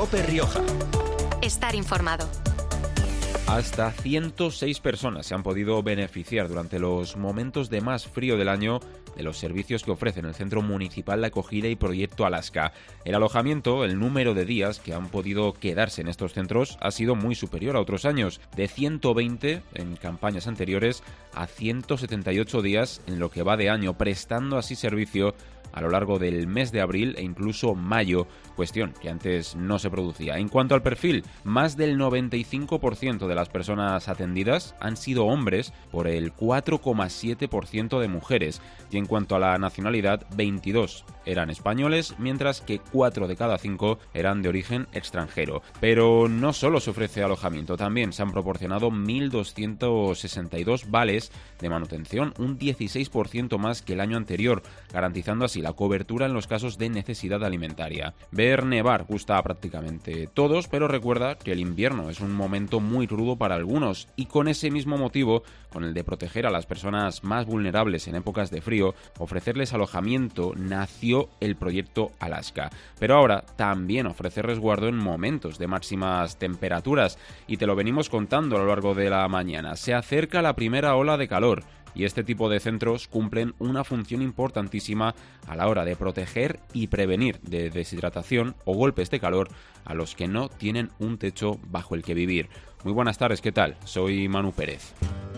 COPE Rioja. Estar informado. Hasta 106 personas se han podido beneficiar durante los momentos de más frío del año de los servicios que ofrecen el Centro Municipal de Acogida y Proyecto Alaska. El alojamiento, el número de días que han podido quedarse en estos centros ha sido muy superior a otros años, de 120 en campañas anteriores a 178 días en lo que va de año, prestando así servicio a lo largo del mes de abril e incluso mayo, cuestión que antes no se producía. En cuanto al perfil, más del 95% de las personas atendidas han sido hombres, por el 4,7% de mujeres, y en cuanto a la nacionalidad, 22 eran españoles, mientras que 4 de cada 5 eran de origen extranjero. Pero no solo se ofrece alojamiento, también se han proporcionado 1.262 vales de manutención, un 16% más que el año anterior, garantizando así la cobertura en los casos de necesidad alimentaria. Ver nevar gusta a prácticamente todos, pero recuerda que el invierno es un momento muy crudo para algunos, y con ese mismo motivo, con el de proteger a las personas más vulnerables en épocas de frío, ofrecerles alojamiento, nació el proyecto Alaska. Pero ahora también ofrece resguardo en momentos de máximas temperaturas, y te lo venimos contando a lo largo de la mañana. Se acerca la primera ola de calor, y este tipo de centros cumplen una función importantísima a la hora de proteger y prevenir de deshidratación o golpes de calor a los que no tienen un techo bajo el que vivir. Muy buenas tardes, ¿qué tal? Soy Manu Pérez.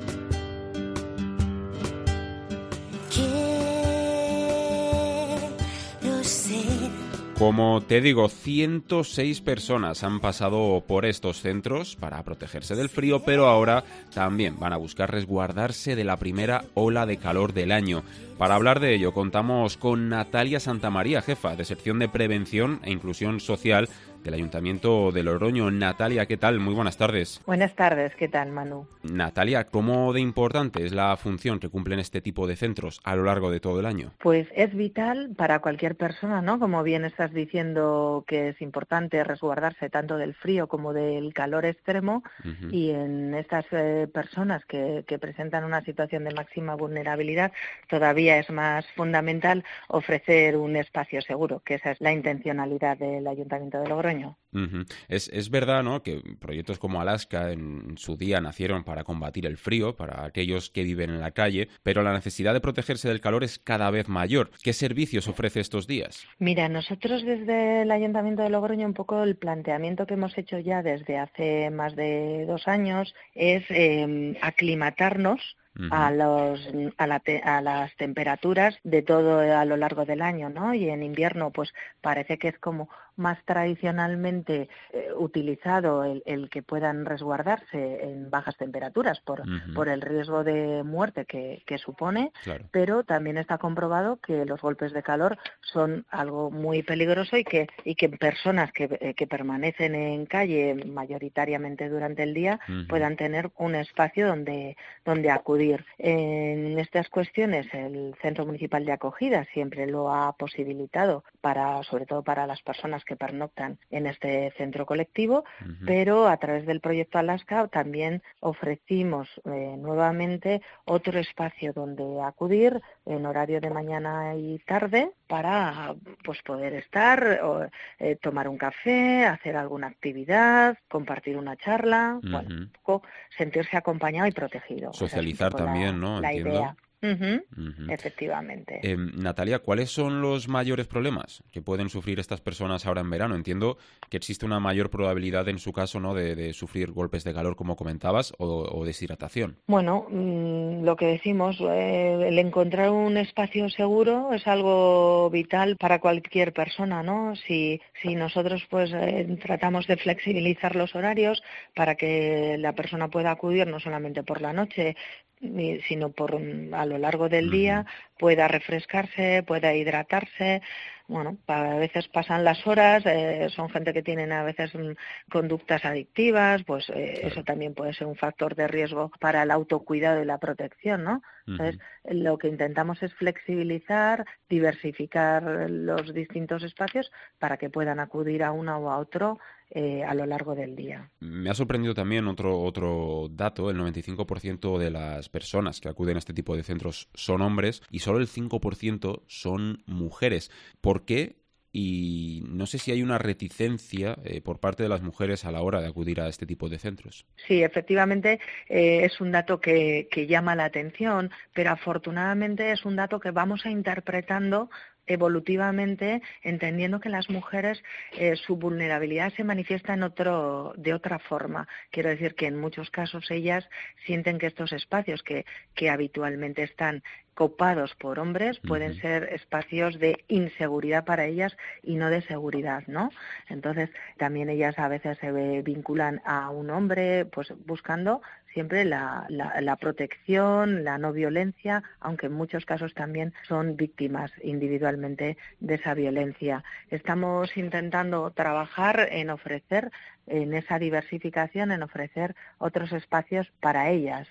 Como te digo, 106 personas han pasado por estos centros para protegerse del frío, pero ahora también van a buscar resguardarse de la primera ola de calor del año. Para hablar de ello, contamos con Natalia Santamaría, jefa de sección de Prevención e Inclusión Social del Ayuntamiento de Logroño. Natalia, ¿qué tal? Muy buenas tardes. Buenas tardes, ¿qué tal, Manu? Natalia, ¿cómo de importante es la función que cumplen este tipo de centros a lo largo de todo el año? Pues es vital para cualquier persona, ¿no? Como bien estás diciendo que es importante resguardarse tanto del frío como del calor extremo, y en estas personas que presentan una situación de máxima vulnerabilidad todavía es más fundamental ofrecer un espacio seguro, que esa es la intencionalidad del Ayuntamiento de Logroño. Es verdad, ¿no?, que proyectos como Alaska en su día nacieron para combatir el frío, para aquellos que viven en la calle, pero la necesidad de protegerse del calor es cada vez mayor. ¿Qué servicios ofrece estos días? Mira, nosotros desde el Ayuntamiento de Logroño, un poco el planteamiento que hemos hecho ya desde hace más de 2 años es aclimatarnos a las temperaturas de todo a lo largo del año, ¿no? Y en invierno pues parece que es como más tradicionalmente utilizado el que puedan resguardarse en bajas temperaturas por el riesgo de muerte que supone, claro. Pero también está comprobado que los golpes de calor son algo muy peligroso y que personas que permanecen en calle mayoritariamente durante el día puedan tener un espacio donde acudir. En estas cuestiones el Centro Municipal de Acogida siempre lo ha posibilitado sobre todo para las personas que pernoctan en este centro colectivo, pero a través del proyecto Alaska también ofrecimos nuevamente otro espacio donde acudir en horario de mañana y tarde para pues poder estar, tomar un café, hacer alguna actividad, compartir una charla, bueno, un poco sentirse acompañado y protegido. Socializar también, ¿no? La Entiendo. idea. Efectivamente. Natalia, ¿cuáles son los mayores problemas que pueden sufrir estas personas ahora en verano? Entiendo que existe una mayor probabilidad en su caso, ¿no?, de sufrir golpes de calor, como comentabas, o deshidratación. Bueno, lo que decimos, el encontrar un espacio seguro es algo vital para cualquier persona, ¿no? Si nosotros pues tratamos de flexibilizar los horarios para que la persona pueda acudir no solamente por la noche, sino a lo largo del día, pueda refrescarse, pueda hidratarse. Bueno, a veces pasan las horas, son gente que tienen a veces conductas adictivas, pues claro. Eso también puede ser un factor de riesgo para el autocuidado y la protección, ¿no? Entonces, lo que intentamos es flexibilizar, diversificar los distintos espacios para que puedan acudir a uno o a otro a lo largo del día. Me ha sorprendido también otro dato: el 95% de las personas que acuden a este tipo de centros son hombres y solo el 5% son mujeres. ¿Por qué y no sé si hay una reticencia por parte de las mujeres a la hora de acudir a este tipo de centros. Sí, efectivamente es un dato que llama la atención, pero afortunadamente es un dato que vamos a interpretando evolutivamente, entendiendo que las mujeres su vulnerabilidad se manifiesta de otra forma. Quiero decir que en muchos casos ellas sienten que estos espacios que habitualmente están copados por hombres pueden ser espacios de inseguridad para ellas y no de seguridad, ¿no? Entonces también ellas a veces se vinculan a un hombre pues buscando siempre la protección, la no violencia, aunque en muchos casos también son víctimas individualmente de esa violencia. Estamos intentando trabajar en ofrecer, en esa diversificación, en ofrecer otros espacios para ellas.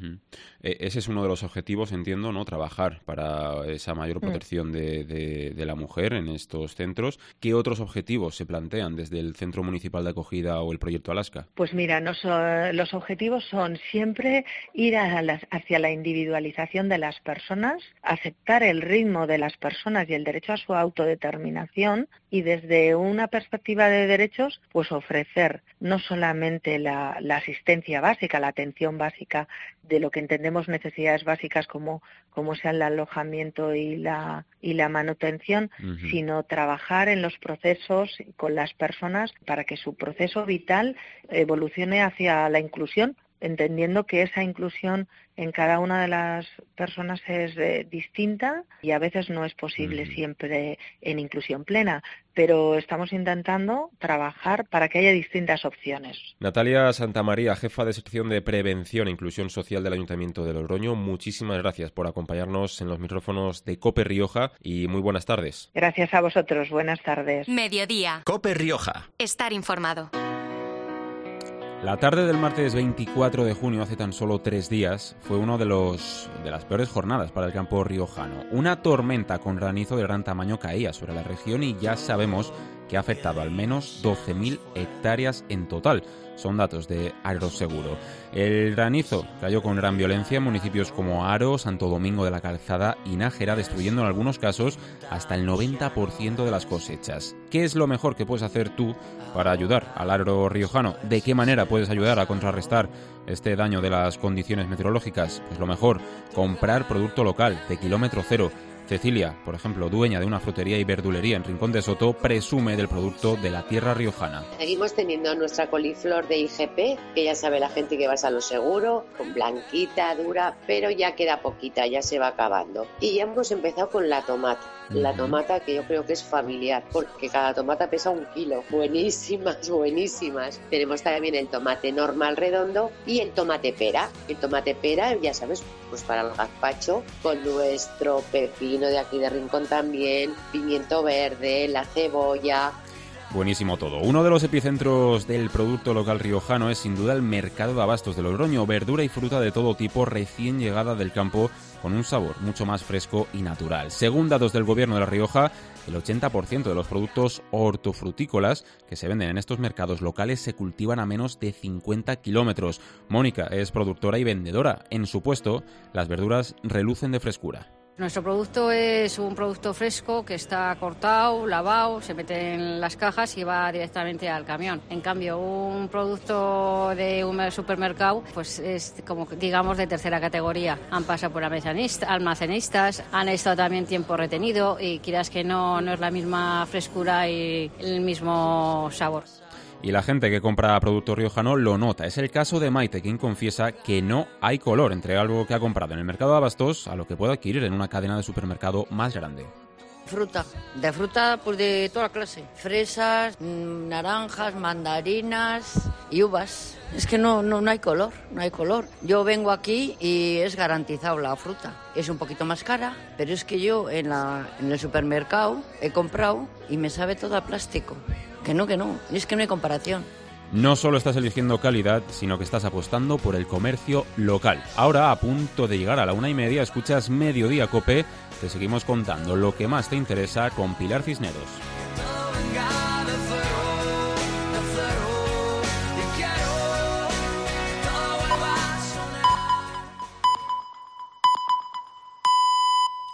Ese es uno de los objetivos, entiendo, ¿no? Trabajar para esa mayor protección de la mujer en estos centros. ¿Qué otros objetivos se plantean desde el Centro Municipal de Acogida o el Proyecto Alaska? Pues mira, los objetivos son siempre ir hacia la individualización de las personas, aceptar el ritmo de las personas y el derecho a su autodeterminación, y desde una perspectiva de derechos, pues ofrecer no solamente la asistencia básica, la atención básica de lo que entendemos necesidades básicas como sea el alojamiento y la manutención, sino trabajar en los procesos con las personas para que su proceso vital evolucione hacia la inclusión, entendiendo que esa inclusión en cada una de las personas es distinta y a veces no es posible siempre en inclusión plena, pero estamos intentando trabajar para que haya distintas opciones. Natalia Santamaría, jefa de sección de Prevención e Inclusión Social del Ayuntamiento de Logroño, muchísimas gracias por acompañarnos en los micrófonos de COPE Rioja y muy buenas tardes. Gracias a vosotros, buenas tardes. Mediodía. COPE Rioja. Estar informado. La tarde del martes 24 de junio, hace tan solo 3 días, fue una de las peores jornadas para el campo riojano. Una tormenta con granizo de gran tamaño caía sobre la región y ya sabemos que ha afectado al menos 12.000 hectáreas en total. Son datos de Agroseguro. El granizo cayó con gran violencia en municipios como Haro, Santo Domingo de la Calzada y Nájera, destruyendo en algunos casos hasta el 90% de las cosechas. ¿Qué es lo mejor que puedes hacer tú para ayudar al agro riojano? ¿De qué manera puedes ayudar a contrarrestar este daño de las condiciones meteorológicas? Pues lo mejor, comprar producto local de kilómetro cero. Cecilia, por ejemplo, dueña de una frutería y verdulería en Rincón de Soto, presume del producto de la tierra riojana. Seguimos teniendo nuestra coliflor de IGP, que ya sabe la gente que vas a lo seguro, con blanquita, dura, pero ya queda poquita, ya se va acabando. Y ya hemos empezado con la tomata. La tomata, que yo creo que es familiar, porque cada tomata pesa 1 kilo. Buenísimas, buenísimas. Tenemos también el tomate normal redondo y el tomate pera. El tomate pera, ya sabes, pues para el gazpacho, con nuestro pepino de aquí de Rincón también, pimiento verde, la cebolla. Buenísimo todo. Uno de los epicentros del producto local riojano es sin duda el mercado de abastos de Logroño. Verdura y fruta de todo tipo recién llegada del campo con un sabor mucho más fresco y natural. Según datos del Gobierno de La Rioja, el 80% de los productos hortofrutícolas que se venden en estos mercados locales se cultivan a menos de 50 kilómetros. Mónica es productora y vendedora. En su puesto, las verduras relucen de frescura. Nuestro producto es un producto fresco que está cortado, lavado, se mete en las cajas y va directamente al camión. En cambio, un producto de un supermercado pues es como digamos de tercera categoría. Han pasado por almacenistas, han estado también tiempo retenido y quieras que no es la misma frescura y el mismo sabor. Y la gente que compra producto riojano lo nota. Es el caso de Maite, quien confiesa que no hay color entre algo que ha comprado en el mercado de abastos a lo que puede adquirir en una cadena de supermercado más grande. Fruta, pues de toda clase. Fresas, naranjas, mandarinas y uvas. Es que no hay color, no hay color. Yo vengo aquí y es garantizado la fruta. Es un poquito más cara, pero es que yo en el supermercado he comprado y me sabe todo a plástico. Que no, y es que no hay comparación. No solo estás eligiendo calidad, sino que estás apostando por el comercio local. Ahora, a punto de llegar a la 1:30, escuchas Mediodía COPE. Te seguimos contando lo que más te interesa con Pilar Cisneros.